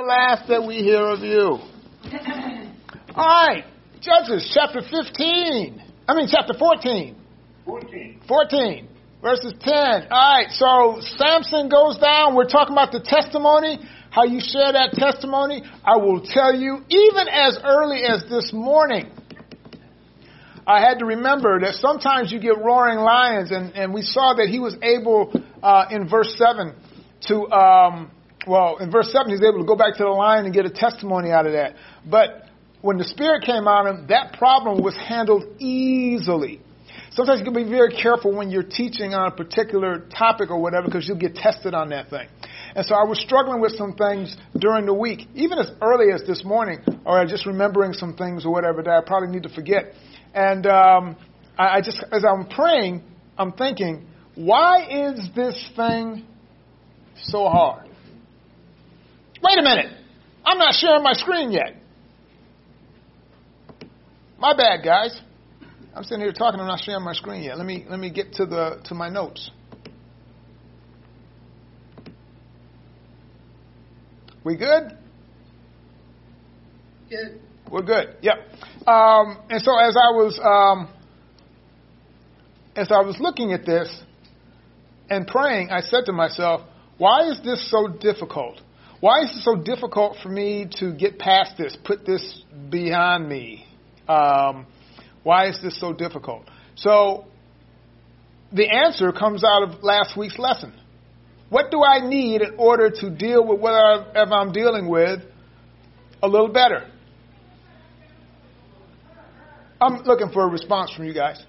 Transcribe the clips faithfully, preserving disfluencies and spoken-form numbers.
last that we hear of you. All right. Judges chapter fifteen. I mean, chapter fourteen. fourteen. fourteen. Verses ten. All right. So Samson goes down. We're talking about the testimony. How you share that testimony. I will tell you, even as early as this morning, I had to remember that sometimes you get roaring lions, and, and we saw that he was able, uh, in verse seven, to, um, well, in verse seven, he was able to go back to the lion and get a testimony out of that. But when the Spirit came on him, that problem was handled easily. Sometimes you can be very careful when you're teaching on a particular topic or whatever, because you'll get tested on that thing. And so I was struggling with some things during the week, even as early as this morning, or just remembering some things or whatever that I probably need to forget. And um, I, I just, as I'm praying, I'm thinking, why is this thing so hard? Wait a minute. I'm not sharing my screen yet. My bad, guys. I'm sitting here talking. I'm not sharing my screen yet. Let me let me get to the to my notes. We good? Good. We're good. Yep. Um, and so as I was um, as I was looking at this and praying, I said to myself, "Why is this so difficult? Why is it so difficult for me to get past this, put this beyond me? Um, why is this so difficult?" So the answer comes out of last week's lesson. What do I need in order to deal with whatever I'm dealing with a little better? I'm looking for a response from you guys.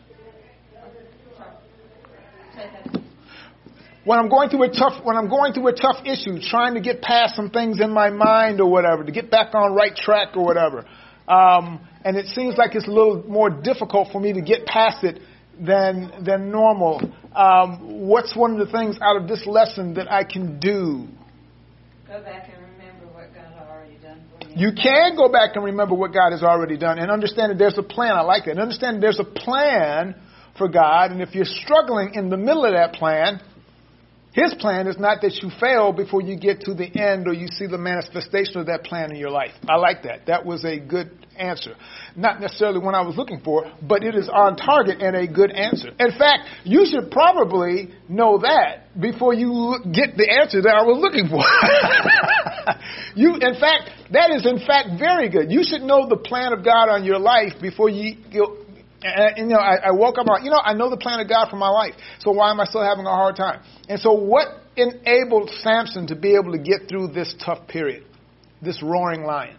When I'm going through a tough, when I'm going through a tough issue, trying to get past some things in my mind or whatever, to get back on right track or whatever, um, and it seems like it's a little more difficult for me to get past it than than normal. Um, what's one of the things out of this lesson that I can do? Go back and remember what God has already done for you. You can go back and remember what God has already done and understand that there's a plan. I like that. And understand that there's a plan for God. And if you're struggling in the middle of that plan, His plan is not that you fail before you get to the end or you see the manifestation of that plan in your life. I like that. That was a good answer. Not necessarily one I was looking for, but it is on target and a good answer. In fact, you should probably know that before you look, get the answer that I was looking for. you, in fact, that is in fact very good. You should know the plan of God on your life before you go. And, you know, I, I woke up, you know, I know the plan of God for my life. So why am I still having a hard time? And so what enabled Samson to be able to get through this tough period, this roaring lion?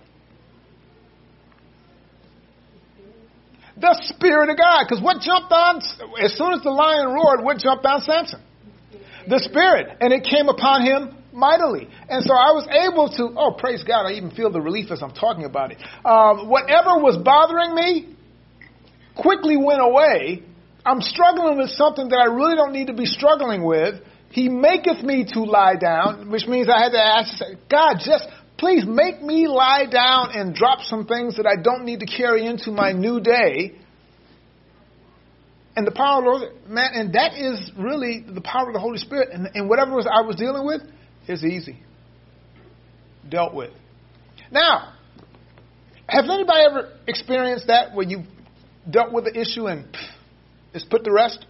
The Spirit of God. Because what jumped on, as soon as the lion roared, what jumped on Samson? The Spirit. And it came upon him mightily. And so I was able to, oh, praise God, I even feel the relief as I'm talking about it. Um, whatever was bothering me quickly went away. I'm struggling with something that I really don't need to be struggling with. He maketh me to lie down, which means I had to ask, God, just please make me lie down and drop some things that I don't need to carry into my new day. And the power of the Lord, man, and that is really the power of the Holy Spirit. And, and whatever was I was dealing with is easy. Dealt with. Now, have anybody ever experienced that where you dealt with the issue and pff, it's put to rest?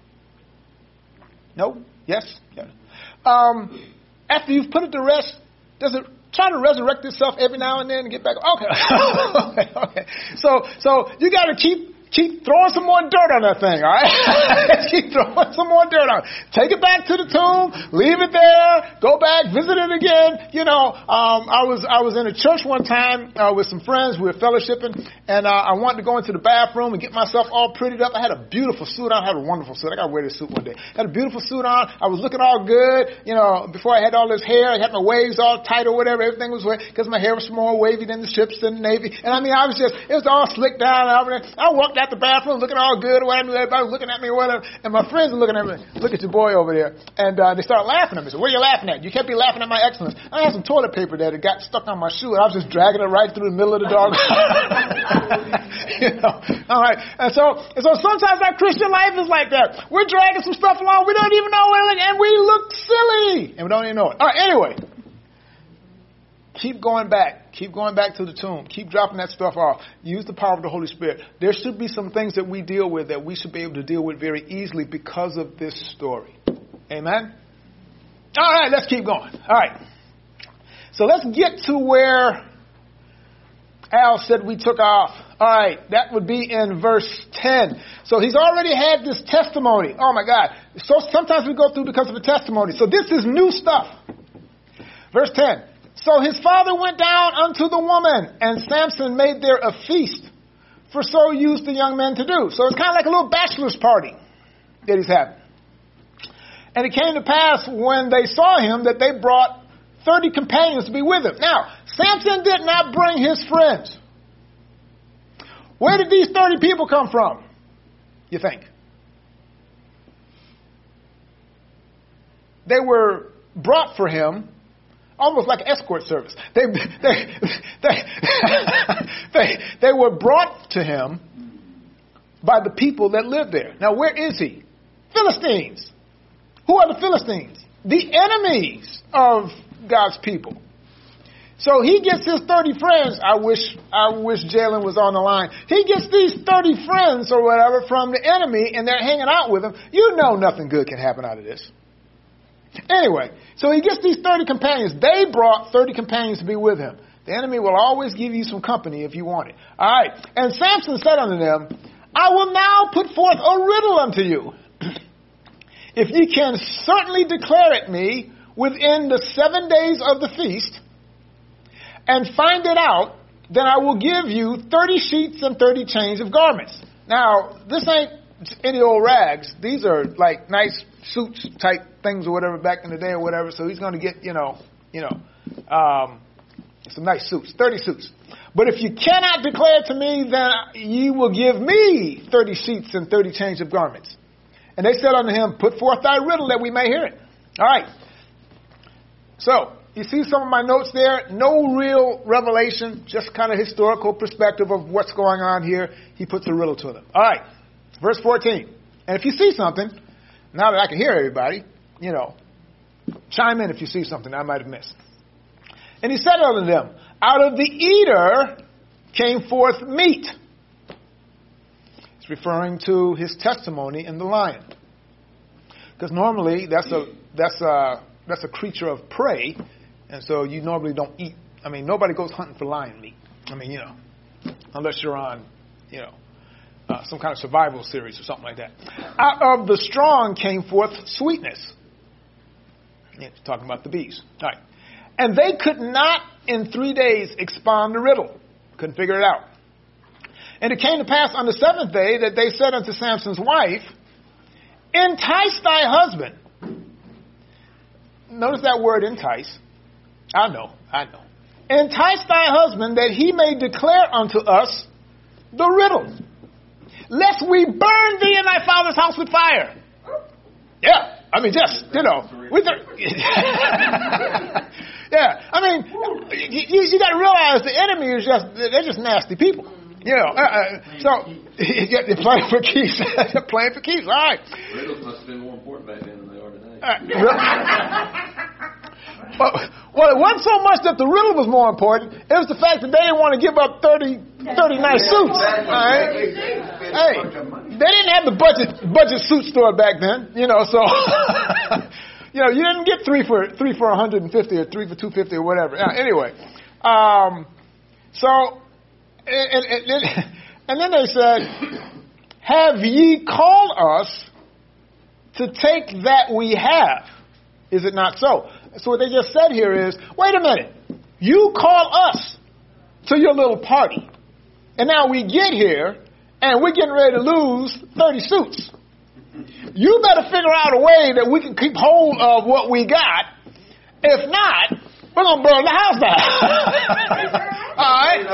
No? Yes? Yeah. Um, after you've put it to rest, does it try to resurrect itself every now and then and get back? Okay. okay, okay. So, so you got to keep keep throwing some more dirt on that thing, all right? Keep throwing some more dirt on it. Take it back to the tomb, leave it there, go back, visit it again. You know, um, I was I was in a church one time uh, with some friends. We were fellowshipping, and uh, I wanted to go into the bathroom and get myself all prettied up. I had a beautiful suit on. I had a wonderful suit. I got to wear this suit one day. I had a beautiful suit on. I was looking all good. You know, before I had all this hair, I had my waves all tight or whatever. Everything was because my hair was more wavy than the ships in the Navy. And I mean, I was just, it was all slicked down and everything. I walked out the bathroom looking all good or whatever. Everybody was looking at me or whatever. And my friends were looking at me, look at your boy over there. And uh, they started laughing at me. So, what are you laughing at? You can't be laughing at my excellence. I had some toilet paper there that got stuck on my shoe, and I was just dragging it right through the middle of the dog. You know, all right. And so, and so sometimes our Christian life is like that. We're dragging some stuff along. We don't even know where, and we look silly, and we don't even know it. All right. Anyway, Keep going back. Keep going back to the tomb. Keep dropping that stuff off. Use the power of the Holy Spirit. There should be some things that we deal with that we should be able to deal with very easily because of this story. Amen? All right, let's keep going. All right. So let's get to where Al said we took off. All right, that would be in verse ten. So he's already had this testimony. Oh, my God. So sometimes we go through because of a testimony. So this is new stuff. Verse ten. So his father went down unto the woman, and Samson made there a feast, for so used the young men to do. So it's kind of like a little bachelor's party that he's having. And it came to pass when they saw him that they brought thirty companions to be with him. Now, Samson did not bring his friends. Where did these thirty people come from, you think? They were brought for him almost like escort service. They, they, they, they, they were brought to him by the people that lived there. Now, where is he? Philistines. Who are the Philistines? The enemies of God's people. So he gets his thirty friends. I wish I wish Jalen was on the line. He gets these thirty friends or whatever from the enemy, and they're hanging out with him. You know nothing good can happen out of this. Anyway, so he gets these thirty companions. They brought thirty companions to be with him. The enemy will always give you some company if you want it. All right. And Samson said unto them, I will now put forth a riddle unto you. If ye can certainly declare it me within the seven days of the feast, and find it out, then I will give you thirty sheets and thirty change of garments. Now, this ain't any old rags. These are like nice suits type things or whatever back in the day or whatever. So he's going to get, you know, you know, um, some nice suits, thirty suits. But if you cannot declare to me, then ye will give me thirty sheets and thirty change of garments. And they said unto him, put forth thy riddle that we may hear it. All right. So, you see some of my notes there? No real revelation, just kind of historical perspective of what's going on here. He puts a riddle to them. All right, verse fourteen. And if you see something, now that I can hear everybody, you know, chime in if you see something I might have missed. And he said unto them, out of the eater came forth meat. It's referring to his testimony in the lion. Because normally that's a that's a that's a creature of prey. And so you normally don't eat. I mean, nobody goes hunting for lion meat. I mean, you know, unless you're on, you know, uh, some kind of survival series or something like that. Out of the strong came forth sweetness. Yeah, talking about the bees. All right. And they could not in three days expound the riddle. Couldn't figure it out. And it came to pass on the seventh day that they said unto Samson's wife, entice thy husband. Notice that word entice. I know, I know. Entice thy husband that he may declare unto us the riddle, lest we burn thee in thy father's house with fire. Yeah, I mean, just, you know. With the, yeah, I mean, you, you got to realize the enemy is just, they're just nasty people. You know, uh, uh, so you're playing for keeps. You're playing for keeps. All right. Riddles must have been more important back then than they are today. All right. Well, well, it wasn't so much that the riddle was more important. It was the fact that they didn't want to give up thirty, thirty nice suits. All right? Hey, they didn't have the budget budget suit store back then, you know. So, you know, you didn't get three for three for one hundred fifty or three for two fifty or whatever. Uh, anyway, um, so and, and, and, and then they said, "Have ye called us to take that we have? Is it not so?" So what they just said here is, wait a minute, you call us to your little party, and now we get here, and we're getting ready to lose thirty suits. You better figure out a way that we can keep hold of what we got. If not, we're going to burn the house down. All right?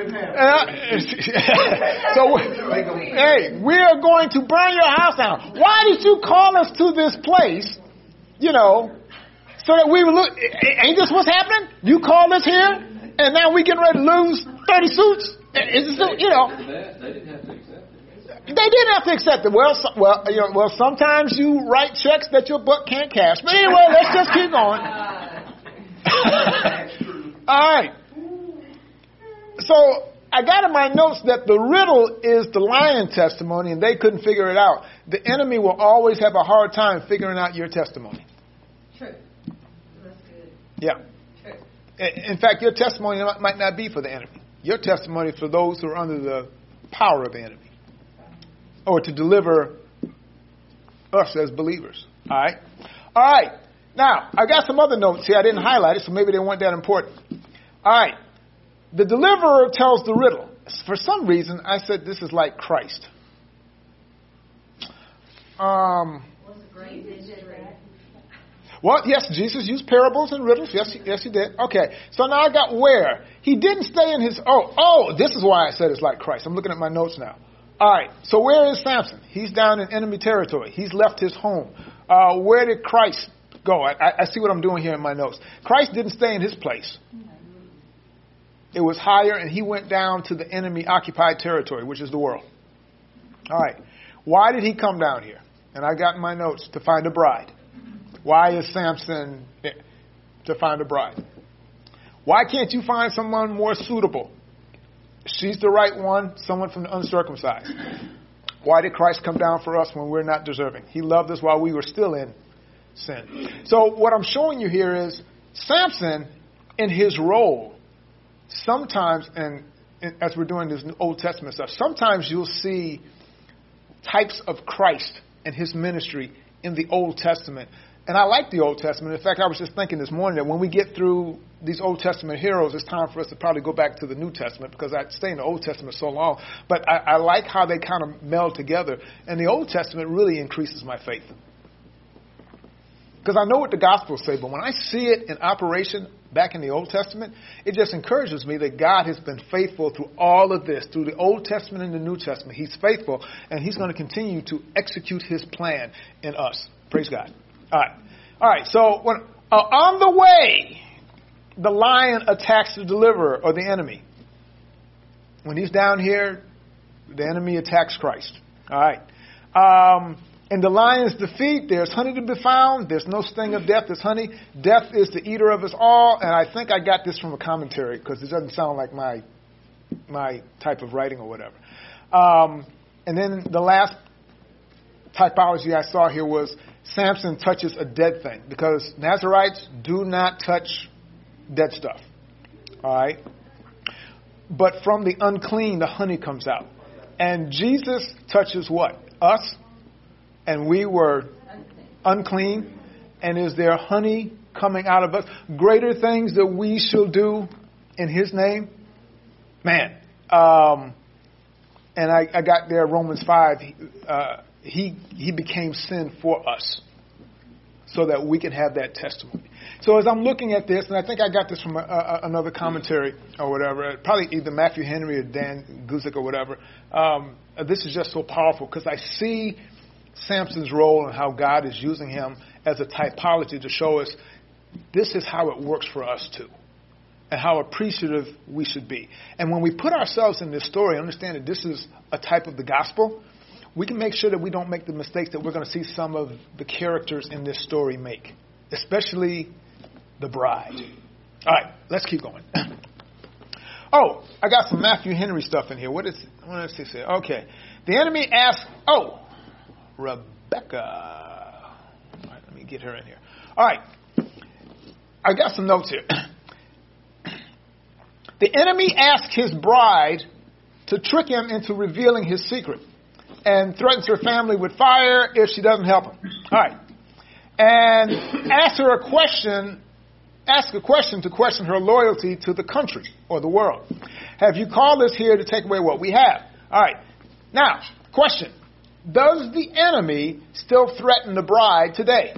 Uh, so, hey, we are going to burn your house down. Why did you call us to this place, you know, so that we would look, ain't this what's happening? You called us here, and now we getting ready to lose thirty suits? Is it, you know. They didn't have to accept it. They didn't have to accept it. Well, so, well, you know, well, sometimes you write checks that your butt can't cash. But anyway, let's just keep going. All right. So I got in my notes that the riddle is the lion testimony, and they couldn't figure it out. The enemy will always have a hard time figuring out your testimony. True. That's good. Yeah. True. In fact, your testimony might not be for the enemy. Your testimony is for those who are under the power of the enemy, or to deliver us as believers. All right? All right. Now, I got some other notes here. I didn't highlight it, so maybe they weren't that important. All right. The deliverer tells the riddle. For some reason, I said this is like Christ. Um, What's the great mystery? well, yes, Jesus used parables and riddles. Yes, he, yes, he did. Okay, so now I got where. He didn't stay in his... Oh, oh, this is why I said it's like Christ. I'm looking at my notes now. All right, so where is Samson? He's down in enemy territory. He's left his home. Uh, where did Christ go? I, I, I see what I'm doing here in my notes. Christ didn't stay in his place. It was higher, and he went down to the enemy-occupied territory, which is the world. All right. Why did he come down here? And I got in my notes, to find a bride. Why is Samson to find a bride? Why can't you find someone more suitable? She's the right one, someone from the uncircumcised. Why did Christ come down for us when we're not deserving? He loved us while we were still in sin. So what I'm showing you here is Samson, in his role, sometimes, and, and as we're doing this Old Testament stuff, sometimes you'll see types of Christ and his ministry in the Old Testament. And I like the Old Testament. In fact, I was just thinking this morning that when we get through these Old Testament heroes, it's time for us to probably go back to the New Testament, because I stay in the Old Testament so long. But I, I like how they kind of meld together. And the Old Testament really increases my faith. Because I know what the Gospels say, but when I see it in operation back in the Old Testament, it just encourages me that God has been faithful through all of this, through the Old Testament and the New Testament. He's faithful, and he's going to continue to execute his plan in us. Praise God. All right. All right. So when, uh, on the way, the lion attacks the deliverer or the enemy. When he's down here, the enemy attacks Christ. All right. Um, in the lion's defeat, there's honey to be found. There's no sting of death. There's honey. Death is the eater of us all. And I think I got this from a commentary, because it doesn't sound like my my type of writing or whatever. Um, and then the last typology I saw here was Samson touches a dead thing, because Nazarites do not touch dead stuff. All right? But from the unclean, the honey comes out. And Jesus touches what? Us. And we were unclean. And is there honey coming out of us? Greater things that we shall do in his name? Man. Um, and I, I got there, Romans five. Uh, he, he became sin for us, so that we can have that testimony. So as I'm looking at this, and I think I got this from a, a, another commentary or whatever, probably either Matthew Henry or Dan Guzik or whatever, um, this is just so powerful, because I see Samson's role and how God is using him as a typology to show us this is how it works for us too, and how appreciative we should be. And when we put ourselves in this story, understand that this is a type of the gospel, we can make sure that we don't make the mistakes that we're going to see some of the characters in this story make, especially the bride. All right, let's keep going. Oh, I got some Matthew Henry stuff in here. What is, what does he say? Okay. The enemy asked, oh, Rebecca. All right, let me get her in here. All right. I got some notes here. The enemy asked his bride to trick him into revealing his secret, and threatens her family with fire if she doesn't help him. All right. And ask her a question, ask a question to question her loyalty to the country or the world. Have you called us here to take away what we have? All right. Now, question. Does the enemy still threaten the bride today?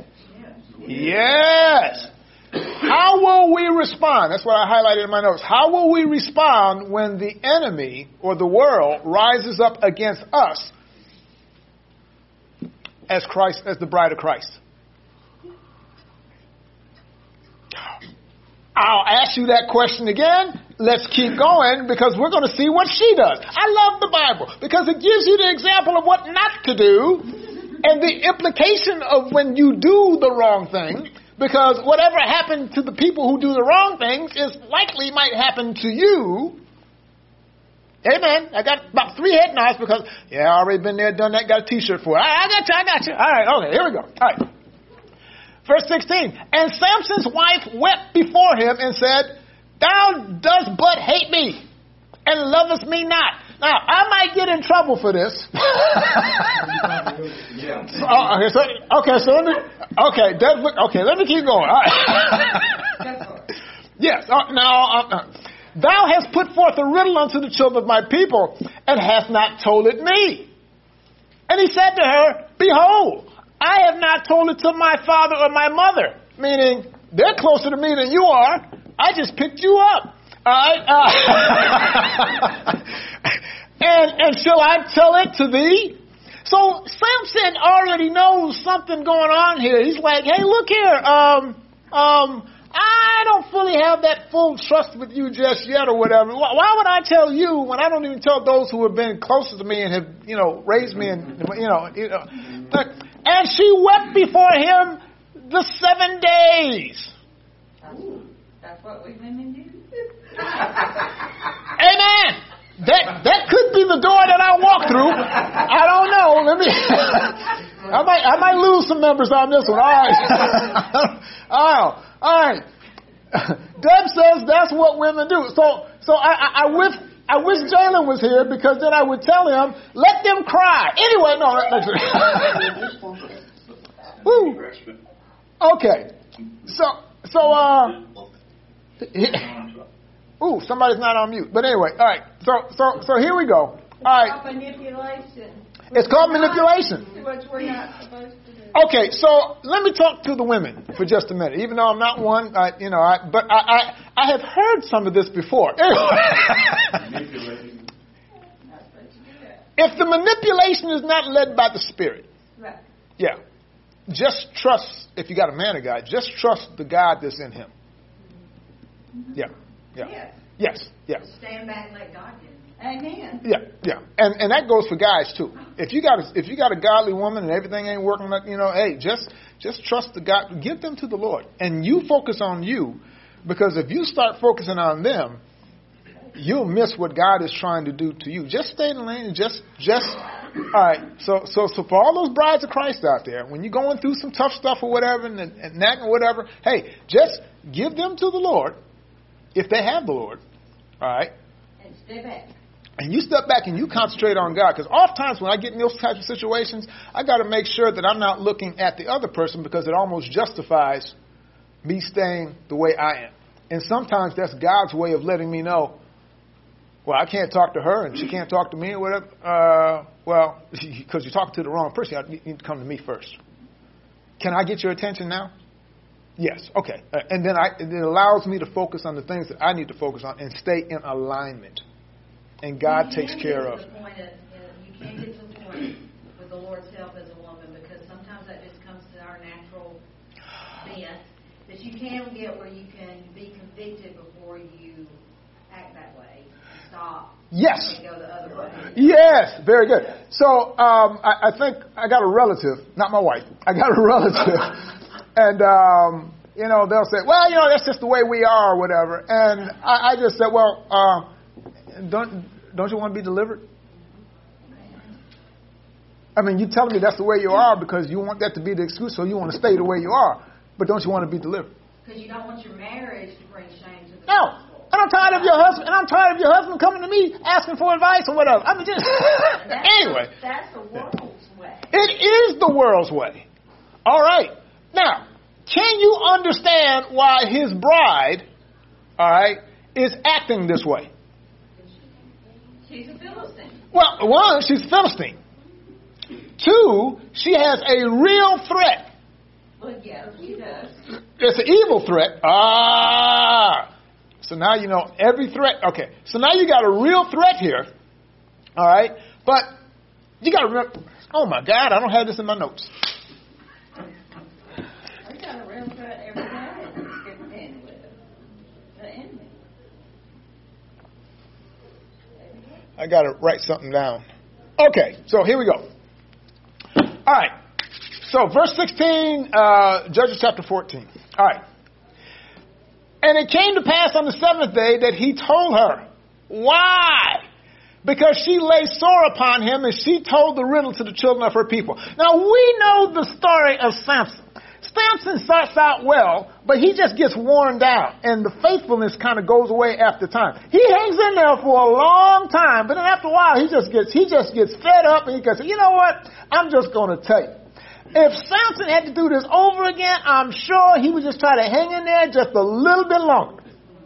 Yes. How will we respond? That's what I highlighted in my notes. How will we respond when the enemy or the world rises up against us as Christ, as the bride of Christ? I'll ask you that question again. Let's keep going, because we're going to see what she does. I love the Bible because it gives you the example of what not to do and the implication of when you do the wrong thing. Because whatever happened to the people who do the wrong things is likely might happen to you. Amen. I got about three head nods because, yeah, I already been there, done that, got a t-shirt for it. I, I got you, I got you. All right, okay, here we go. All right. Verse sixteen. And Samson's wife wept before him and said, thou dost but hate me and lovest me not. Now, I might get in trouble for this. Yeah. So, uh, okay, so, okay, so let me, okay, that, okay, let me keep going. All right. Yes, uh, now, uh, uh, thou hast put forth a riddle unto the children of my people, and hast not told it me. And he said to her, behold, I have not told it to my father or my mother, meaning they're closer to me than you are. I just picked you up. All right. Uh, and, and shall I tell it to thee? So Samson already knows something going on here. He's like, hey, look here. Um, um, I don't fully have that full trust with you just yet or whatever. Why would I tell you when I don't even tell those who have been closest to me and have, you know, raised me and, you know, you know. And she wept before him the seven days. Ooh, that's what we women do. Amen. That that could be the door that I walk through. I don't know. Let me. I might I might lose some members on this one. All right. All right. All right. Deb says that's what women do. So so I I, I wish I wish Jalen was here because then I would tell him let them cry. Anyway, no. Woo. Okay. So so uh. Ooh, somebody's not on mute. But anyway, all right. So, so, so here we go. All right. Manipulation. It's called manipulation. Which we're not supposed to do. Okay, so let me talk to the women for just a minute. Even though I'm not one, I, you know, I, but I, I, I have heard some of this before. Manipulation. If the manipulation is not led by the Spirit, Right. yeah, just trust. If you got a man of God, just trust the God that's in him. Yeah. Yeah. Yes. Yes. Yes. Stand back and let God do it. Amen. Yeah. Yeah. And and that goes for guys too. If you got a, if you got a godly woman and everything ain't working, you know, hey, just just trust the God. Give them to the Lord, and you focus on you, because if you start focusing on them, you'll miss what God is trying to do to you. Just stay in the lane and just just. All right. So so so for all those brides of Christ out there, when you're going through some tough stuff or whatever and, and nagging or whatever, hey, just give them to the Lord. If they have the Lord, all right, And stay back. and you step back and you concentrate on God, because oftentimes when I get in those types of situations, I got to make sure that I'm not looking at the other person because it almost justifies me staying the way I am. And sometimes that's God's way of letting me know, well, I can't talk to her and she can't talk to me or whatever. Uh, well, because you're talking to the wrong person, you need to come to me first. Can I get your attention now? Yes. Okay. Uh, and then I, it allows me to focus on the things that I need to focus on and stay in alignment. And God You takes can't care get of. to the point of, you can't get to the point with the Lord's help as a woman, because sometimes that just comes to our natural bent, that you can get where you can be convicted before you act that way. Stop. Yes. And go the other way. Yes. Very good. So um, I, I think I got a relative, not my wife. I got a relative. And, um, you know, they'll say, well, you know, that's just the way we are or whatever. And I, I just said, well, uh, don't don't you want to be delivered? I mean, you're telling me that's the way you are because you want that to be the excuse, so you want to stay the way you are. But don't you want to be delivered? Because you don't want your marriage to bring shame to the No. gospel. And I'm tired of your husband, and I'm tired of your husband coming to me asking for advice or whatever. I mean, just That's anyway. The, that's the world's way. It is the world's way. All right. Now, can you understand why his bride, all right, is acting this way? She's a Philistine. Well, one, she's Philistine. Two, she has a real threat. Well, yeah, she does. It's an evil threat. Ah. So now you know every threat. Okay. So now you got a real threat here. All right. But you got to remember, oh my God, I don't have this in my notes. We got a real threat every day that's contend with the enemy. I got to write something down. Okay. So here we go. All right. So verse sixteen, uh, Judges chapter fourteen. All right. And it came to pass on the seventh day that he told her. Why? Because she lay sore upon him, and she told the riddle to the children of her people. Now, we know the story of Samson. Samson starts out well, but he just gets worn down, and the faithfulness kind of goes away after time. He hangs in there for a long time, but then after a while, he just gets he just gets fed up, and he goes, you know what? I'm just going to tell you. If Samson had to do this over again, I'm sure he would just try to hang in there just a little bit longer.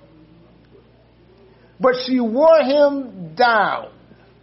But she wore him down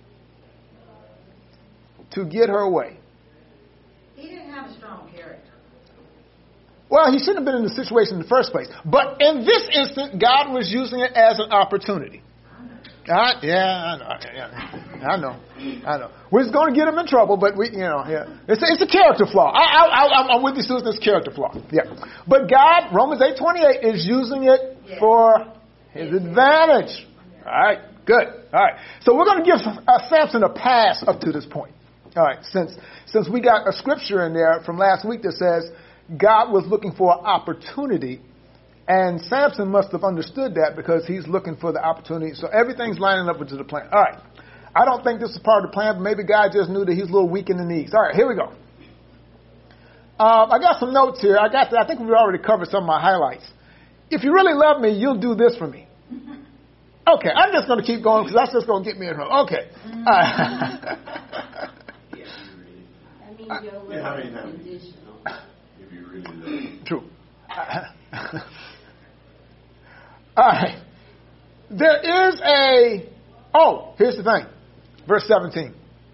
to get her way. He didn't have a strong character. Well, he shouldn't have been in the situation in the first place. But in this instant, God was using it as an opportunity. I, yeah, I know. Yeah, I know. I know. We're just going to get him in trouble, but we, you know, yeah, it's a, it's a character flaw. I, I, I, I'm with you, Susan. It's a character flaw. Yeah, but God, Romans eight twenty-eight, is using it yeah. for His advantage. All right, good. All right, so we're going to give uh, Samson a pass up to this point. All right, since since we got a scripture in there from last week that says God was looking for an opportunity. And Samson must have understood that because he's looking for the opportunity. So everything's lining up into the plan. All right. I don't think this is part of the plan, but maybe God just knew that he's a little weak in the knees. All right, here we go. Um, I got some notes here. I got. I think we've already covered some of my highlights. If you really love me, you'll do this for me. Okay, I'm just going to keep going because that's just going to get me in trouble. Okay. All right. I mean, your love is conditional. If you really love me. True. All right. There is a, oh, here's the thing. Verse seventeen.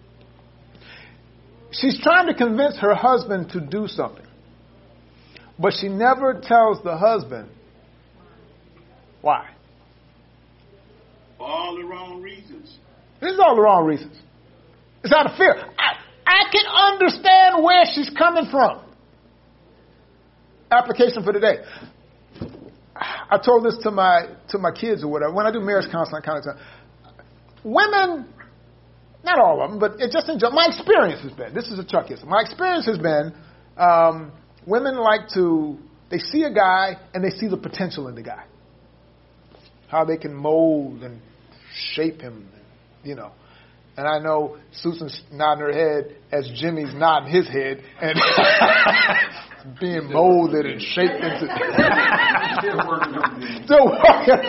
She's trying to convince her husband to do something. But she never tells the husband why. For all the wrong reasons. This is all the wrong reasons. It's out of fear. I, I can understand where she's coming from. Application for today. I told this to my to my kids or whatever. When I do marriage counseling, I kind of tell women, not all of them, but it just enjoy, my experience has been, this is a Chuckism. My experience has been um, women like to, they see a guy and they see the potential in the guy. How they can mold and shape him, you know. And I know Susan's nodding her head as Jimmy's nodding his head and being molded and shaped into. Still working on Jimmy. Still working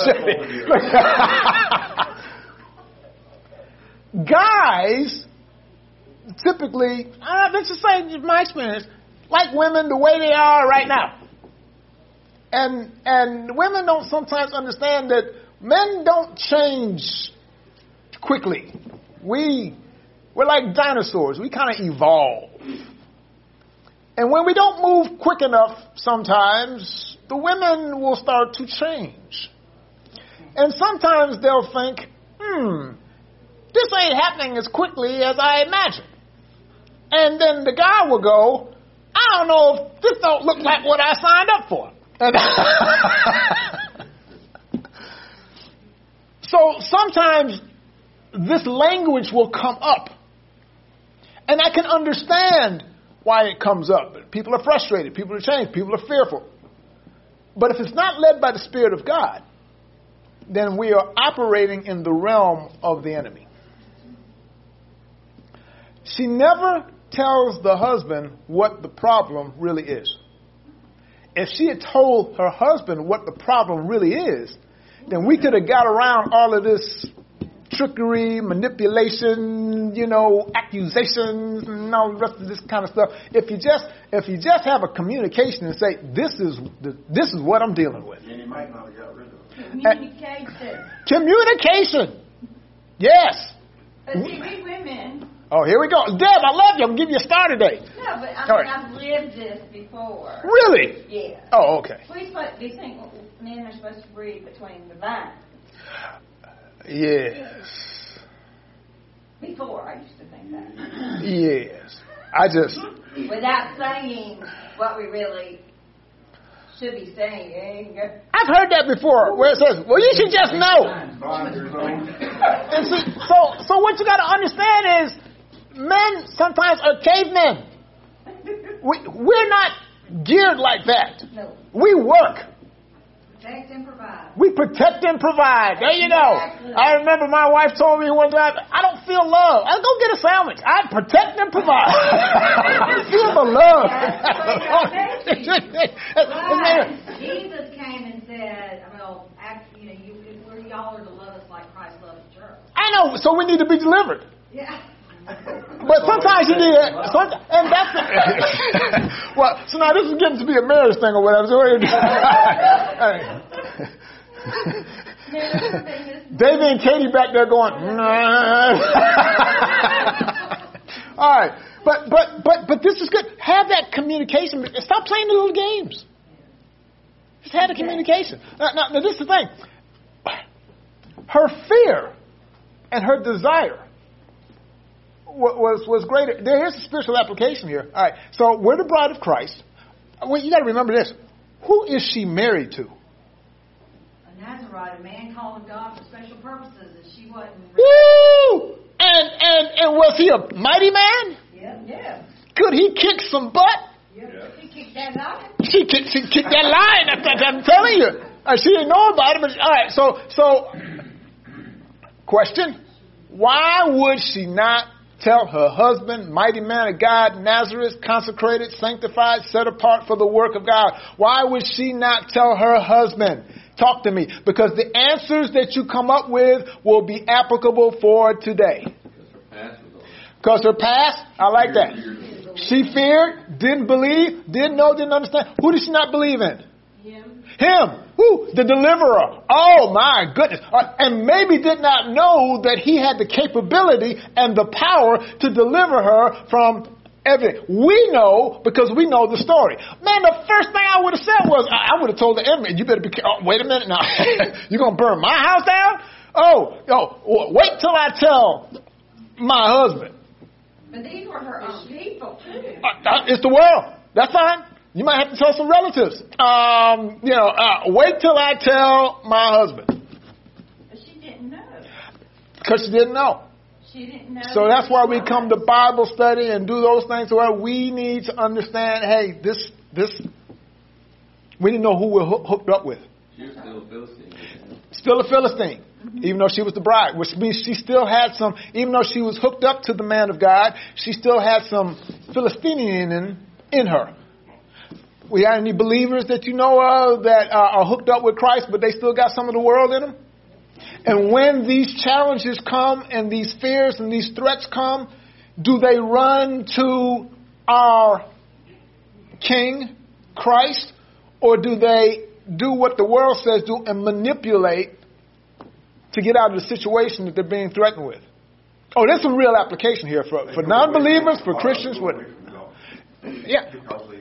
on Jimmy. Guys, typically, uh, let's just say, in my experience, like women the way they are right now. And and women don't sometimes understand that men don't change quickly. We, we're like dinosaurs. We kind of evolve. And when we don't move quick enough, sometimes the women will start to change. And sometimes they'll think, hmm, this ain't happening as quickly as I imagined. And then the guy will go, I don't know if this don't look like what I signed up for. And so sometimes this language will come up. And I can understand why it comes up. People are frustrated. People are changed. People are fearful. But if it's not led by the Spirit of God, then we are operating in the realm of the enemy. She never tells the husband what the problem really is. If she had told her husband what the problem really is, then we could have got around all of this trickery, manipulation, you know, accusations, and all the rest of this kind of stuff. If you just if you just have a communication and say, this is the, this is what I'm dealing with. And he might not have got rid of it. Communication. Communication. Yes. But see, we women. Oh, here we go. Deb, I love you. I'm giving you a star today. No, but I All mean, right. I've lived this before. Really? Yeah. Oh, okay. We supposed we think men are supposed to read between the lines. Yes. Before I used to think that. Yes. I just... Without saying what we really should be saying. I've heard that before, where it says, well, you should just know. And see, so, so what you got to understand is, men sometimes are cavemen. We, we're not geared like that. No. We work. Protect and provide. We protect and provide. There you go. Exactly. I remember my wife told me one time, I don't feel love. I'll go get a sandwich. I protect and provide. I feel the love. Right. Jesus came and said, well, act, you know, you, we're y'all are to love us like Christ loved the church. I know, so we need to be delivered. Yeah. But sometimes you need it. And that's the, well, so now this is getting to be a marriage thing or whatever. So what do you do? Davey and Katie back there going, nah. All right. But, but, but, but this is good. Have that communication. Stop playing the little games. Just have the communication. Now, now, now this is the thing. Her fear and her desire was was greater. There is a spiritual application here. All right. So we're the bride of Christ. Well, you got to remember this. Who is she married to? A Nazarite, a man called of God for special purposes, and she wasn't. Woo! And and and was he a mighty man? Yeah, yeah. Could he kick some butt? Yeah. She kicked that out. She kicked, she kicked that line. I'm, I'm telling you. Uh, she didn't know about it, but all right. So so, question: why would she not tell her husband, mighty man of God, Nazareth, consecrated, sanctified, set apart for the work of God? Why would she not tell her husband? Talk to me. Because the answers that you come up with will be applicable for today. Because her past, I like that. She feared, didn't believe, didn't know, didn't understand. Who did she not believe in? Him. Him. Who? The deliverer. Oh my goodness. Uh, and maybe did not know that he had the capability and the power to deliver her from everything. We know because we know the story. Man, the first thing I would have said was, I, I would have told the enemy, you better be careful. Oh, wait a minute now. You're going to burn my house down? Oh, oh, wait till I tell my husband. But these were her own people, too. Uh, uh, it's the world. That's fine. You might have to tell some relatives. Um, you know, uh, wait till I tell my husband. But she didn't know. Because she didn't know. She didn't know. So that's why we come to Bible study and do those things where we need to understand, hey, this, this, we didn't know who we're hooked up with. She was still a Philistine. Still a Philistine. Mm-hmm. Even though she was the bride, which means she still had some, even though she was hooked up to the man of God, she still had some Philistinian in, in her. We have any believers that you know of that uh, are hooked up with Christ, but they still got some of the world in them? And when these challenges come and these fears and these threats come, do they run to our King, Christ, or do they do what the world says do and manipulate to get out of the situation that they're being threatened with? Oh, there's some real application here for, for non-believers, for Christians. What? Yeah.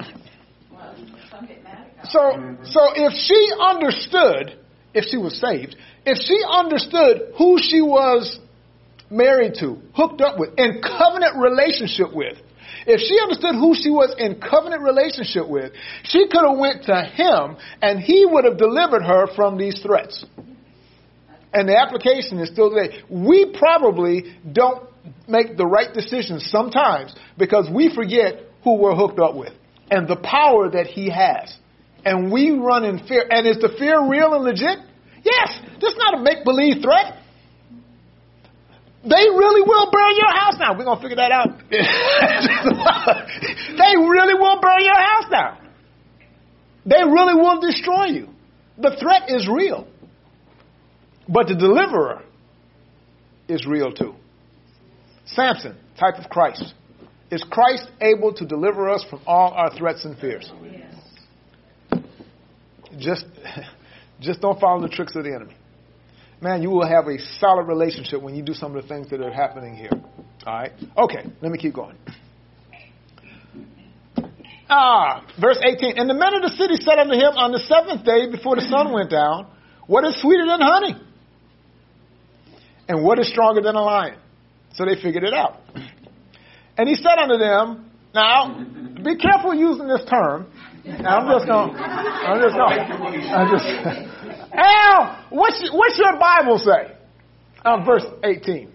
So, so if she understood, if she was saved, if she understood who she was married to, hooked up with, in covenant relationship with, if she understood who she was in covenant relationship with, she could have went to him and he would have delivered her from these threats. And the application is still there. We probably don't make the right decisions sometimes because we forget who we're hooked up with and the power that he has. And we run in fear. And is the fear real and legit? Yes. This is not a make-believe threat. They really will burn your house down. We're going to figure that out. They really will burn your house down. They really will destroy you. The threat is real. But the deliverer is real too. Samson, type of Christ. Is Christ able to deliver us from all our threats and fears? Yes. Just, just don't follow the tricks of the enemy. Man, you will have a solid relationship when you do some of the things that are happening here. All right? Okay, let me keep going. Ah, verse eighteen. And the men of the city said unto him on the seventh day before the sun went down, what is sweeter than honey? And what is stronger than a lion? So they figured it out. And he said unto them, now, be careful using this term. Now, I'm just going I'm just going I'm just Al, what's, what's your Bible say? Uh, verse eighteen.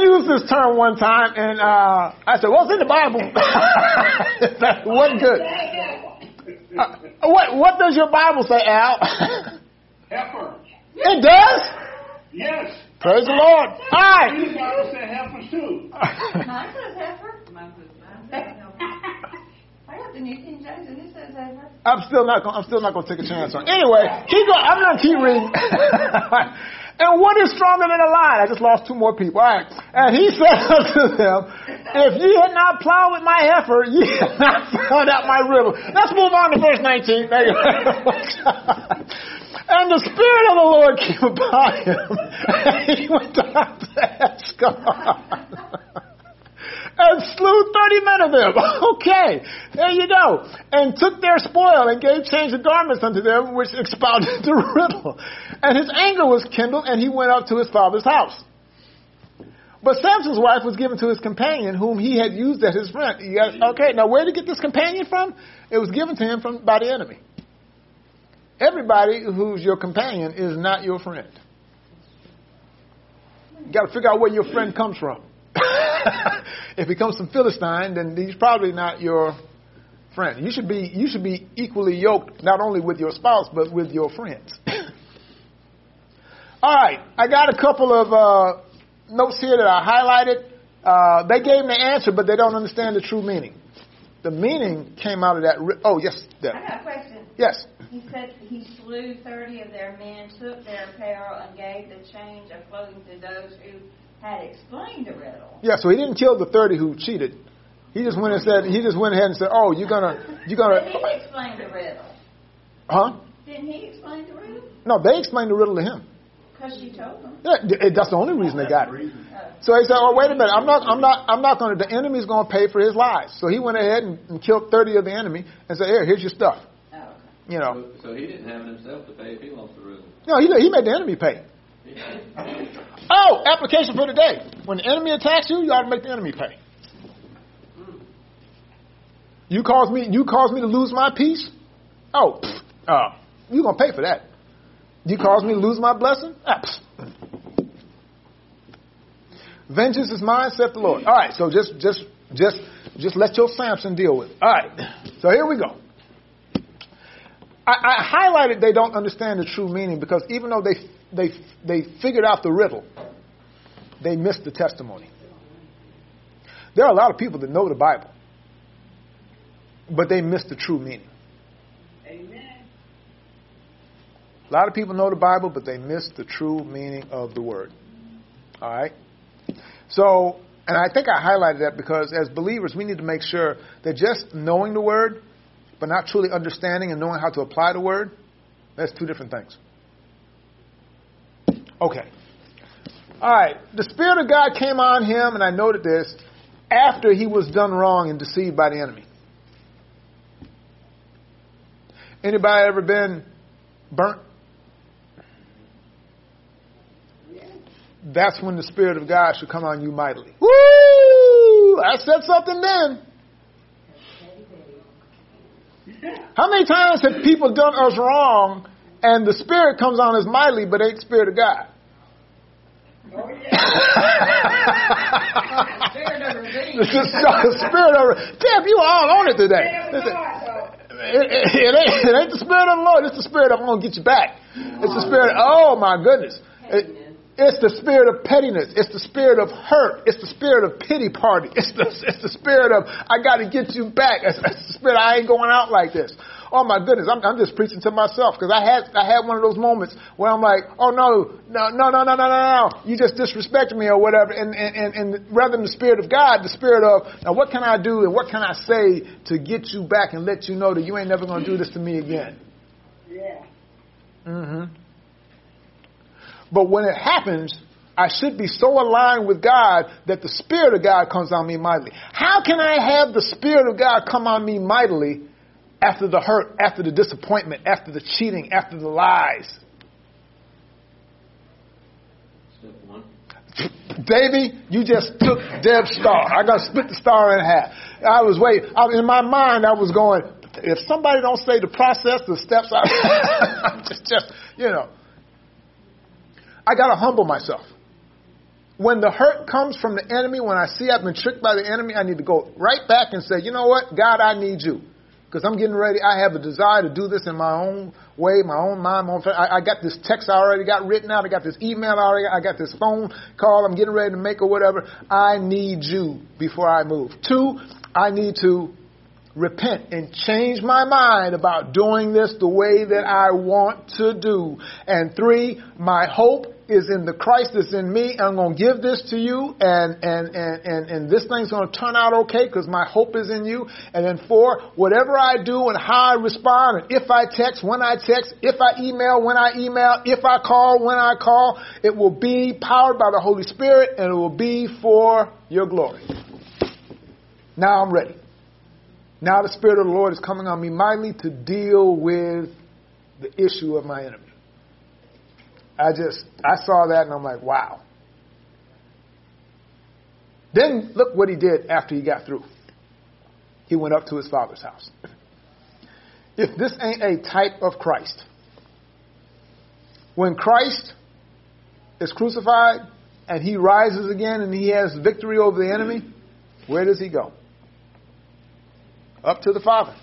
used this term one time, and uh, I said, well, it's in the Bible. That wasn't good. Uh, what, what does your Bible say, Al? Heifer. It does? Yes. Praise the Lord. All right. The Bible said heifers too. Mine says heifer. Mine says heifer. I got the New King James and it says heifer. I'm still not going. I'm still not going to take a chance on it. Anyway, keep going. I'm going to keep reading. And what is stronger than a lion? I just lost two more people. All right. And he said unto them, if ye had not plowed with my heifer, ye had not found out my riddle. Let's move on to verse nineteen. Thank you very much. And the Spirit of the Lord came upon him, and he went down to Ascalon and slew thirty men of them. Okay, there you go. And took their spoil and gave change of garments unto them, which expounded the riddle. And his anger was kindled, and he went up to his father's house. But Samson's wife was given to his companion, whom he had used as his friend. You guys, okay, now where did he get this companion from? It was given to him from by the enemy. Everybody who's your companion is not your friend. You got to figure out where your friend comes from. If he comes from Philistine, then he's probably not your friend. You should be you should be equally yoked, not only with your spouse, but with your friends. All right, I got a couple of uh, notes here that I highlighted. Uh, they gave me the answer, but they don't understand the true meaning. The meaning came out of that. Ri- oh, yes, Deb. I got a question. Yes. He said he slew thirty of their men, took their apparel, and gave the change of clothing to those who had explained the riddle. Yeah, so he didn't kill the thirty who cheated. He just went and said. He just went ahead and said, "Oh, you're gonna, you're gonna." But he explained the riddle. Huh? Didn't he explain the riddle? No, they explained the riddle to him. Because she told him. Yeah, that's the only reason they got it. So he said, "Oh, wait a minute! I'm not, I'm not, I'm not going to. The enemy's going to pay for his lies." So he went ahead and, and killed thirty of the enemy and said, "Here, here's your stuff." Oh, okay. You know. So, so he didn't have it himself to pay if he lost the riddle. No, he he made the enemy pay. Oh, application for today. When the enemy attacks you, you ought to make the enemy pay. You cause me, you cause me to lose my peace. Oh, pfft, uh, you're gonna pay for that. You cause me to lose my blessing. Ah, pfft. Vengeance is mine, saith the Lord. All right, so just, just, just, just let your Samson deal with it. All right, so here we go. I, I highlighted they don't understand the true meaning because even though they they they figured out the riddle, they missed the testimony. There are a lot of people that know the Bible, but they miss the true meaning. Amen. A lot of people know the Bible, but they miss the true meaning of the word. All right? So, and I think I highlighted that because as believers, we need to make sure that just knowing the word, but not truly understanding and knowing how to apply the word, that's two different things. Okay. All right. The Spirit of God came on him, and I noted this, after he was done wrong and deceived by the enemy. Anybody ever been burnt? That's when the Spirit of God should come on you mightily. Woo! I said something then. How many times have people done us wrong and the Spirit comes on us mightily, but ain't the Spirit of God? Oh, yeah. Spirit of revenge. It's just the Spirit of Deb, you all on it today. It, it, it, ain't, it ain't the Spirit of the Lord. It's the Spirit of I'm going to get you back. It's the Spirit. Oh, my goodness. It, it's the spirit of pettiness. It's the spirit of hurt. It's the spirit of pity party. It's the, it's the spirit of, I got to get you back. It's, it's the spirit, I ain't going out like this. Oh my goodness, I'm, I'm just preaching to myself because I had I had one of those moments where I'm like, oh no, no, no, no, no, no, no, no, you just disrespected me or whatever. And, and, and, and rather than the Spirit of God, the spirit of, now what can I do and what can I say to get you back and let you know that you ain't never going to do this to me again? Yeah. Mm-hmm. But when it happens, I should be so aligned with God that the Spirit of God comes on me mightily. How can I have the Spirit of God come on me mightily after the hurt, after the disappointment, after the cheating, after the lies? Step one. Davey, you just took Deb's star. I got to split the star in half. I was waiting. I, in my mind, I was going, if somebody don't say the process, the steps, I just, just, you know. I got to humble myself. when the hurt comes from the enemy, when I see I've been tricked by the enemy, I need to go right back and say, you know what, God, I need you. Because I'm getting ready. I have a desire to do this in my own way, my own mind, my own. I, I got this text I already got written out. I got this email I already. I got this phone call I'm getting ready to make or whatever. I need you before I move. Two, I need to repent and change my mind about doing this the way that I want to do. And three, my hope is in the Christ that's in me. I'm going to give this to you, and and and and, and this thing's going to turn out okay because my hope is in you. And then four, whatever I do and how I respond, and if I text, when I text, if I email, when I email, if I call, when I call, it will be powered by the Holy Spirit, and it will be for your glory. Now I'm ready. Now the Spirit of the Lord is coming on me mightily to deal with the issue of my enemy. I just, I saw that and I'm like, wow. Then look what he did after he got through. He went up to his father's house. If this ain't a type of Christ, when Christ is crucified and he rises again and he has victory over the enemy, where does he go? Up to the Father.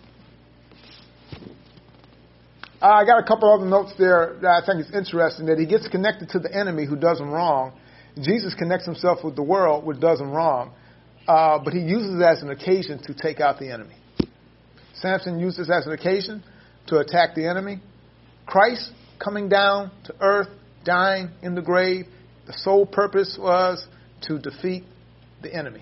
Uh, I got a couple other notes there that I think is interesting, that he gets connected to the enemy who does him wrong. Jesus connects himself with the world which does him wrong, uh, but he uses it as an occasion to take out the enemy. Samson uses it as an occasion to attack the enemy. Christ coming down to earth, dying in the grave, the sole purpose was to defeat the enemy.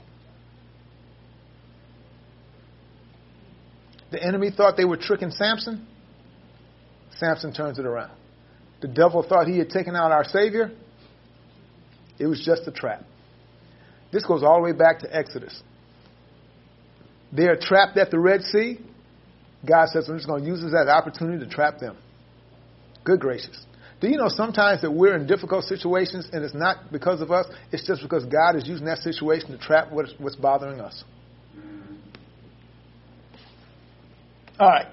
The enemy thought they were tricking Samson. Samson turns it around. The devil thought he had taken out our Savior. It was just a trap. This goes all the way back to Exodus. They are trapped at the Red Sea. God says, I'm just going to use this as an opportunity to trap them. Good gracious. Do you know sometimes that we're in difficult situations and it's not because of us, it's just because God is using that situation to trap what's, what's bothering us. All right.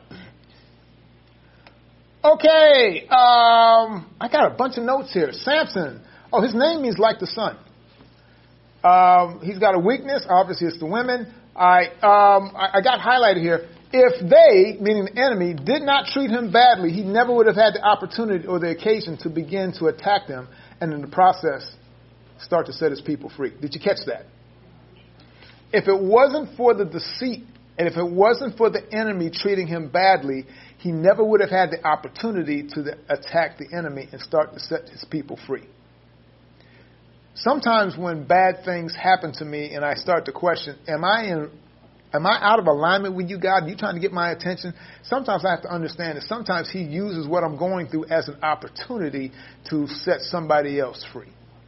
Okay. Um, I got a bunch of notes here. Samson. Oh, his name means like the sun. Um, he's got a weakness. Obviously, it's the women. I, um, I, I got highlighted here. If they, meaning the enemy, did not treat him badly, he never would have had the opportunity or the occasion to begin to attack them and in the process start to set his people free. Did you catch that? If it wasn't for the deceit, and if it wasn't for the enemy treating him badly, he never would have had the opportunity to the, attack the enemy and start to set his people free. Sometimes when bad things happen to me and I start to question, am I in, am I out of alignment with you, God? Are you trying to get my attention? Sometimes I have to understand that sometimes he uses what I'm going through as an opportunity to set somebody else free.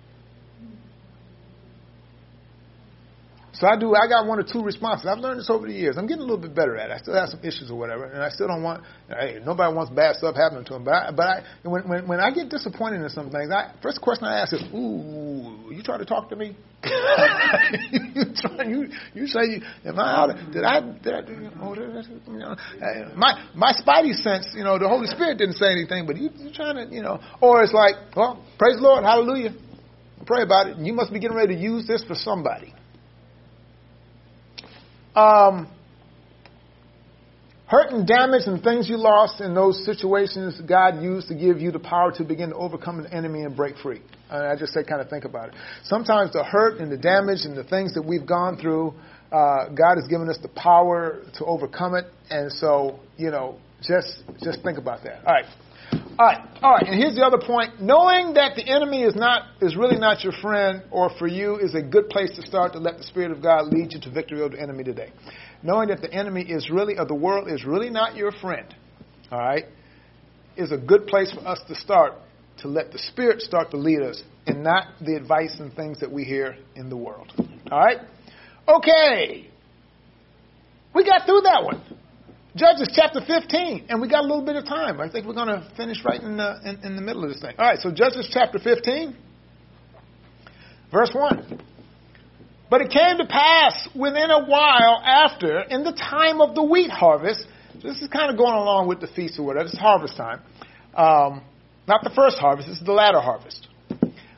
So I do. I got one or two responses. I've learned this over the years. I'm getting a little bit better at it. I still have some issues or whatever, and I still don't want. Hey, nobody wants bad stuff happening to them. But I, but I, when when when I get disappointed in some things, I, first question I ask is, "Ooh, you trying to talk to me? you trying? You you say, you, am I out? Of, did I? Did I? Do, oh, did I you know, my my spidey sense, you know, the Holy Spirit didn't say anything, but you you trying to, you know, or it's like, well, praise the Lord, hallelujah, pray about it, and you must be getting ready to use this for somebody. Um, hurt and damage and things you lost in those situations, God used to give you the power to begin to overcome the enemy and break free. And I just say, kind of think about it. Sometimes the hurt and the damage and the things that we've gone through, uh, God has given us the power to overcome it. And so, you know, just just think about that. All right. All right. All right. And here's the other point. Knowing that the enemy is not is really not your friend or for you is a good place to start to let the Spirit of God lead you to victory over the enemy today. Knowing that the enemy is really, or the world is really not your friend, all right, is a good place for us to start to let the Spirit start to lead us and not the advice and things that we hear in the world. All right? Okay. We got through that one. Judges chapter fifteen, and we got a little bit of time. I think we're going to finish right in the, in, in the middle of this thing. All right, so Judges chapter fifteen, verse one. But it came to pass within a while after, in the time of the wheat harvest, so this is kind of going along with the feast or whatever, it's harvest time. Um, not the first harvest, this is the latter harvest.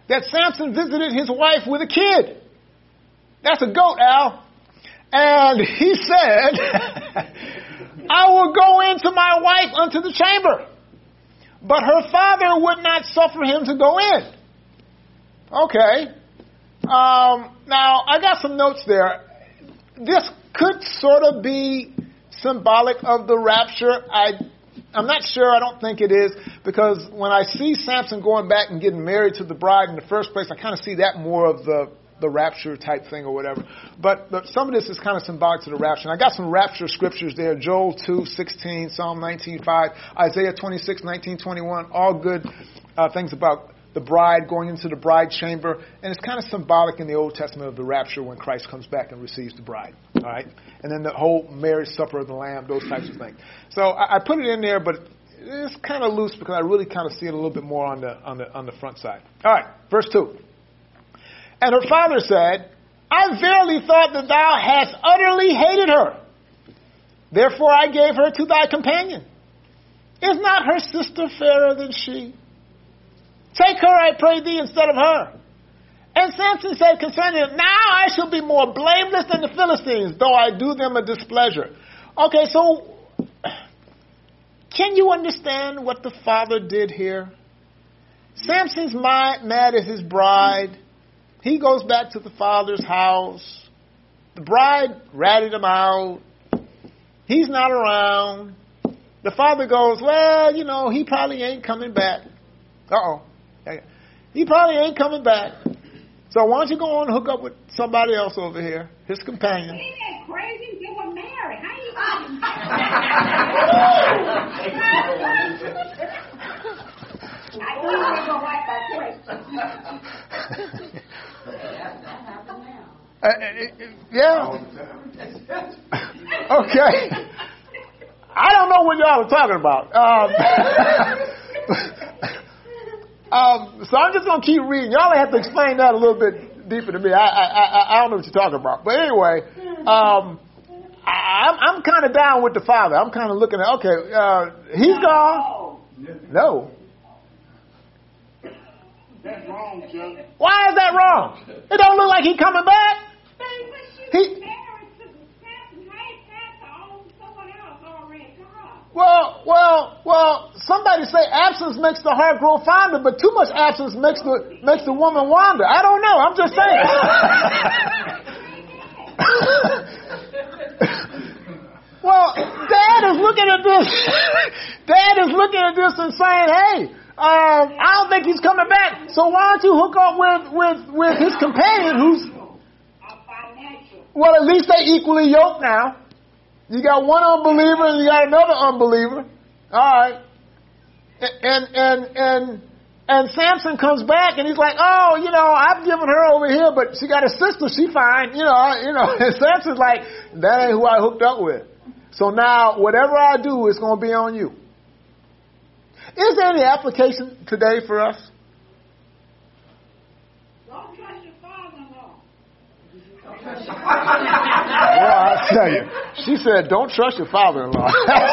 that Samson visited his wife with a kid. That's a goat, Al. And he said, I will go into my wife unto the chamber. But her father would not suffer him to go in. Okay. Um, now, I got some notes there. This could sort of be symbolic of the rapture. I, I'm not sure. I don't think it is. Because when I see Samson going back and getting married to the bride in the first place, I kind of see that more of the, the rapture type thing or whatever. But, but some of this is kind of symbolic to the rapture. And I got some rapture scriptures there. Joel two sixteen, Psalm nineteen five, Isaiah twenty-six nineteen, twenty-one. All good uh, things about the bride going into the bride chamber. And it's kind of symbolic in the Old Testament of the rapture when Christ comes back and receives the bride. All right? And then the whole marriage supper of the Lamb, those types of things. So I, I put it in there, but it's kind of loose because I really kind of see it a little bit more on the on the on the front side. All right, verse two. And her father said, I verily thought that thou hadst utterly hated her. Therefore I gave her to thy companion. Is not her sister fairer than she? Take her, I pray thee, instead of her. And Samson said concerning it, now I shall be more blameless than the Philistines, though I do them a displeasure. Okay, so can you understand what the father did here? Samson's mad at his bride. He goes back to the father's house. The bride ratted him out. He's not around. The father goes, well, you know, he probably ain't coming back. Uh-oh. He probably ain't coming back. So why don't you go on and hook up with somebody else over here, his companion. Ain't that crazy? They were married. How you I knew you were going to like that question. That happened now. Uh, uh, yeah. Okay. I don't know what y'all are talking about. Um, um, so I'm just going to keep reading. Y'all have to explain that a little bit deeper to me. I, I, I, I don't know what you're talking about. But anyway, um, I, I'm, I'm kind of down with the father. I'm kind of looking at, okay, uh, he's gone. No. That's wrong, Chuck. Why is that wrong? It don't look like he's coming back. He, well, well, well, somebody say absence makes the heart grow fonder, but too much absence makes the makes the woman wander. I don't know. I'm just saying. Well, Dad is looking at this. Dad is looking at this and saying, hey, um, I don't think he's coming back. So why don't you hook up with, with, with his companion who's, well, at least they equally yoked now. You got one unbeliever and you got another unbeliever. All right. And, and, and, and Samson comes back and he's like, oh, you know, I've given her over here, but she got a sister. She fine. You know, you know, and Samson's like, that ain't who I hooked up with. So now whatever I do is going to be on you. Is there any application today for us? Don't trust your father-in-law. Well, I tell you, she said, don't trust your father-in-law.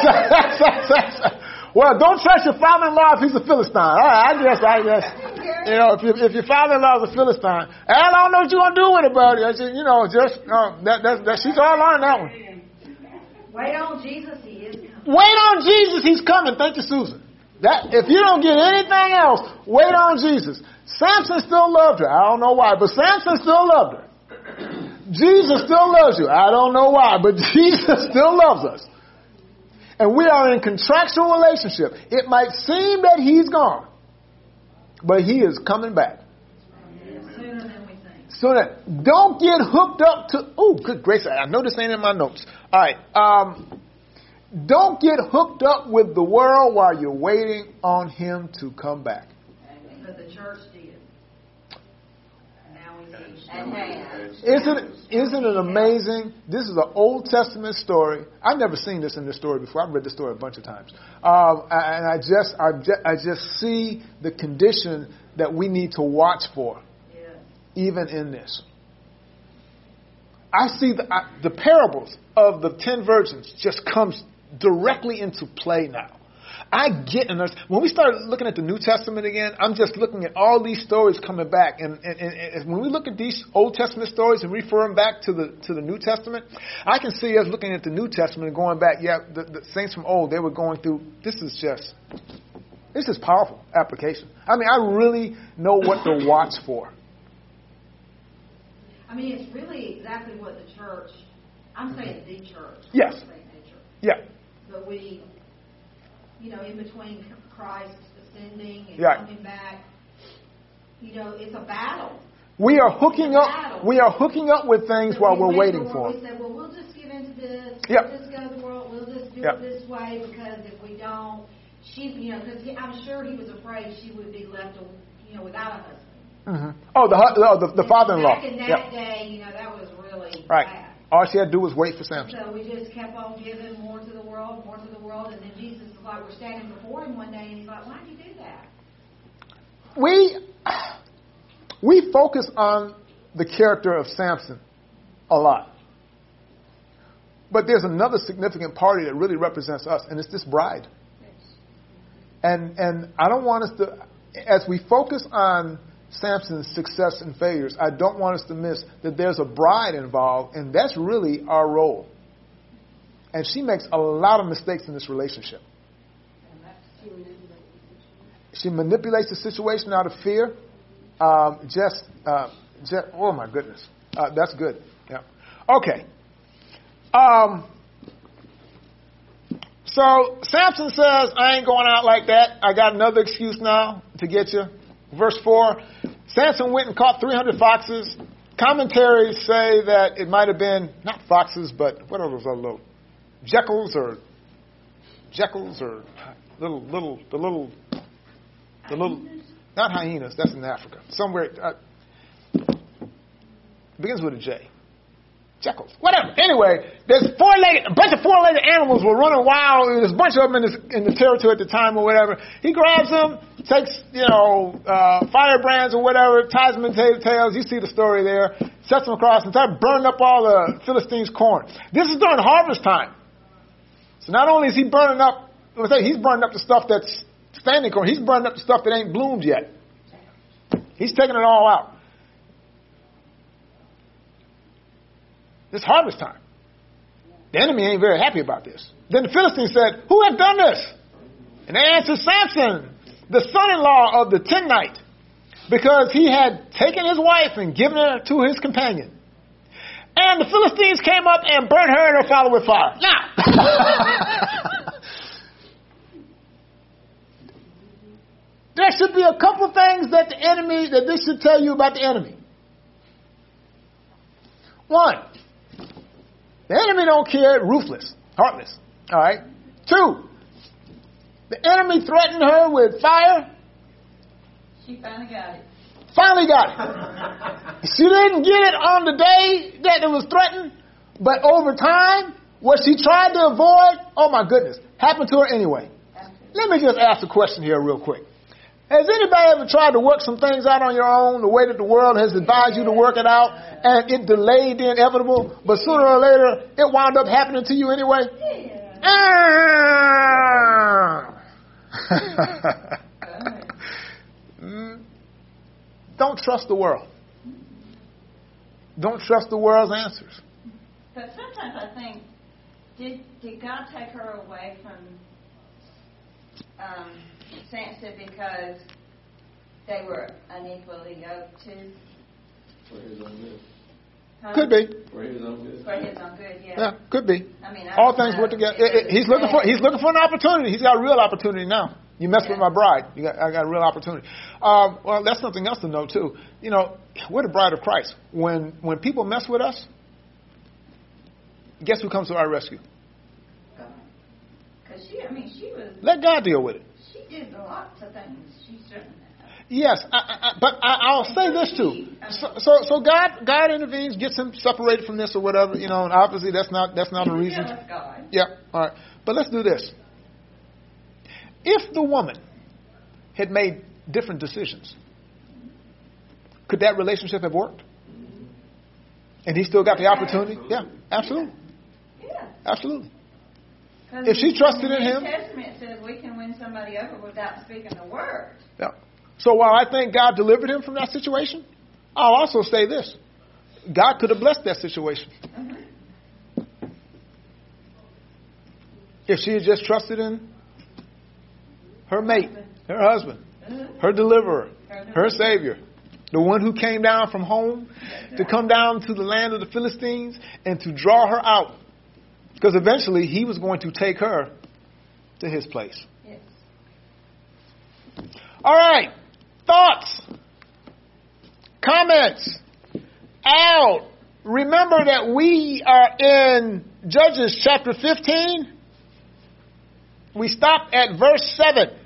Well, don't trust your father-in-law if he's a Philistine. All right, I guess, I guess. You know, if, you, if your father-in-law is a Philistine, I don't know what you're going to do with it, buddy. I said, you know, just, uh, that, that, that, she's all on that one. Wait on Jesus, he is coming. Wait on Jesus, he's coming. Thank you, Susan. That, if you don't get anything else, wait on Jesus. Samson still loved her. I don't know why, but Samson still loved her. Jesus still loves you. I don't know why, but Jesus still loves us. And we are in contractual relationship. It might seem that he's gone, but he is coming back. Sooner than we think. So that don't get hooked up to, oh, good gracious, I know this ain't in my notes. All right. Um, don't get hooked up with the world while you're waiting on him to come back. But the church did. Now we see. And has. Isn't, isn't it amazing? This is an Old Testament story. I've never seen this in this story before. I've read this story a bunch of times. Um, and I just, I just, I just see the condition that we need to watch for, Yeah. even in this. I see the, I, the parables of the ten virgins just comes directly into play now. I get and when we start looking at the New Testament again, I'm just looking at all these stories coming back. And, and, and, and when we look at these Old Testament stories and refer them back to the to the New Testament, I can see us looking at the New Testament and going back, yeah, the, the saints from old, they were going through, this is just, this is powerful application. I mean, I really know what to watch for. I mean, it's really exactly what the church, I'm saying the church. Yes. I'm saying the church. Yeah. But we, you know, in between Christ ascending and right. coming back, you know, it's a battle. We are hooking up. We are hooking up with things so while we we're waiting for We them. said, well, we'll just give into this. Yep. We'll just go to the world. We'll just do yep. it this way because if we don't, she, you know, because I'm sure he was afraid she would be left, you know, without a husband. Mm-hmm. Oh, the, oh, the the father-in-law. Back in that yep. day, you know, that was really right. bad. All she had to do was wait for Samson. So we just kept on giving more to the world, more to the world, and then Jesus is like, we're standing before him one day, and he's like, why did you do that? We we focus on the character of Samson a lot. But there's another significant party that really represents us, and it's this bride. And and I don't want us to, as we focus on Samson's success and failures, I don't want us to miss that there's a bride involved, and that's really our role. And she makes a lot of mistakes in this relationship. She manipulates the situation out of fear. Um, just, uh, just, oh my goodness, uh, that's good. Yeah. Okay. Um. So Samson says, "I ain't going out like that. I got another excuse now to get you." Verse four. Samson went and caught three hundred foxes. Commentaries say that it might have been not foxes, but what are those little jackals or jackals or little little the little the little not hyenas. That's in Africa somewhere. Uh, begins with a J. Jackals, whatever. Anyway, there's four-legged, a bunch of four-legged animals were running wild. There's a bunch of them in, this, in the territory at the time or whatever. He grabs them, takes, you know, uh, firebrands or whatever, ties them in tails. You see the story there. Sets them across and starts burning up all the Philistines' corn. This is during harvest time. So not only is he burning up, let's say he's burning up the stuff that's standing corn. He's burning up the stuff that ain't bloomed yet. He's taking it all out. It's harvest time. The enemy ain't very happy about this. Then the Philistines said, "Who has done this?" And they answered, "Samson, the son-in-law of the Timnite, because he had taken his wife and given her to his companion. And the Philistines came up and burned her and her father with fire." Now, there should be a couple things that the enemy, that this should tell you about the enemy. One, the enemy don't care, ruthless, heartless. All right. Two, the enemy threatened her with fire. She finally got it. Finally got it. She didn't get it on the day that it was threatened, but over time, what she tried to avoid, oh my goodness, happened to her anyway. Absolutely. Let me just ask a question here real quick. Has anybody ever tried to work some things out on your own the way that the world has advised you to work it out, and it delayed the inevitable, but sooner or later it wound up happening to you anyway? Yeah. Ah! Don't trust the world. Don't trust the world's answers. But sometimes I think, did did God take her away from um, Samson because they were unequally yoked too? For his own good. Huh? Could be. For his own good. For his own good, yeah. Yeah, could be. I mean, I all don't things know. work together. It- it- he's looking for. He's looking for an opportunity. He's got a real opportunity now. You mess Yeah. with my bride. You got. I got a real opportunity. Um, well, that's something else to know too. You know, we're the bride of Christ. When when people mess with us, guess who comes to our rescue? Because she, I mean, she was, Let God deal with it. she did lots of things she shouldn't have. Yes, I, I, but I, I'll say this too. So, so, so God, God intervenes, gets him separated from this or whatever, you know. And obviously, that's not that's not a reason. Yeah, that's God. Yeah, all right. But let's do this. If the woman had made different decisions, could that relationship have worked? And he still got the opportunity? Yeah, absolutely, Yeah. absolutely. If she trusted in him. The New Testament says we can win somebody over without speaking the word. Yeah. So while I think God delivered him from that situation, I'll also say this. God could have blessed that situation. Mm-hmm. If she had just trusted in her mate, her husband, her deliverer, her Savior, the one who came down from home to come down to the land of the Philistines and to draw her out. Because eventually he was going to take her to his place. Yes. All right. Thoughts? Comments? Al, remember that we are in Judges chapter fifteen. We stopped at verse seven.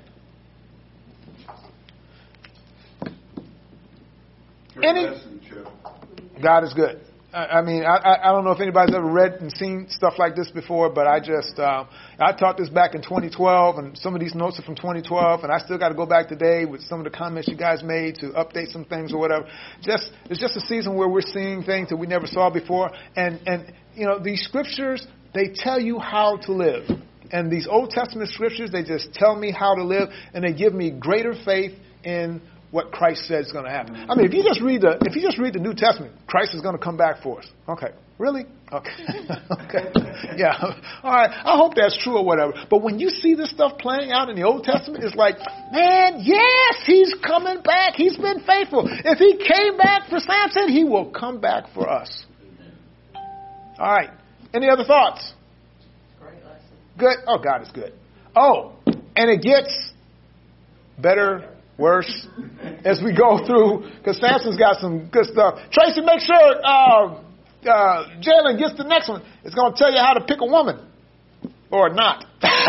Any? God is good. I, I mean, I, I don't know if anybody's ever read and seen stuff like this before, but I just, uh, I taught this back in twenty twelve, and some of these notes are from twenty twelve, and I still got to go back today with some of the comments you guys made to update some things or whatever. Just, it's just a season where we're seeing things that we never saw before, and, and, you know, these scriptures, they tell you how to live. And these Old Testament scriptures, they just tell me how to live, and they give me greater faith in what Christ said is going to happen. I mean, if you just read the if you just read the New Testament, Christ is going to come back for us. Okay, really? Okay, okay, yeah. All right. I hope that's true or whatever. But when you see this stuff playing out in the Old Testament, it's like, man, yes, he's coming back. He's been faithful. If he came back for Samson, he will come back for us. All right. Any other thoughts? Good. Oh, God is good. Oh, and it gets better, worse as we go through, because Samson's got some good stuff. Tracy, make sure uh, uh, Jalen gets the next one. It's going to tell you how to pick a woman or not.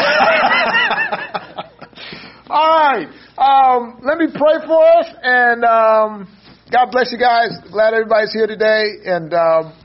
All right. Um, let me pray for us, and um, God bless you guys. Glad everybody's here today, and um,